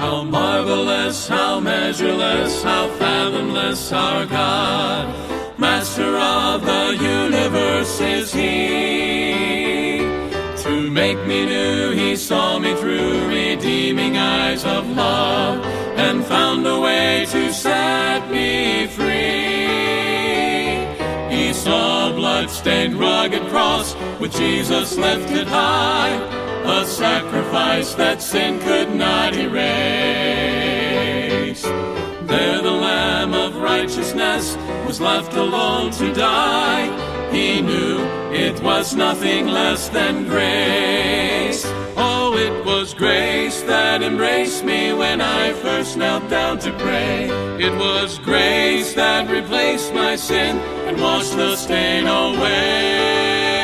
How marvelous, how measureless, how fathomless our God. Master of the universe is He. To make me new, He saw me through redeeming eyes of love, and found a way to set me free. He saw a blood-stained rugged cross, with Jesus lifted high, a sacrifice that sin could not erase. There the Lamb of righteousness was left alone to die. He knew it was nothing less than grace. Oh, it was grace that embraced me when I first knelt down to pray. It was grace that replaced my sin and washed the stain away.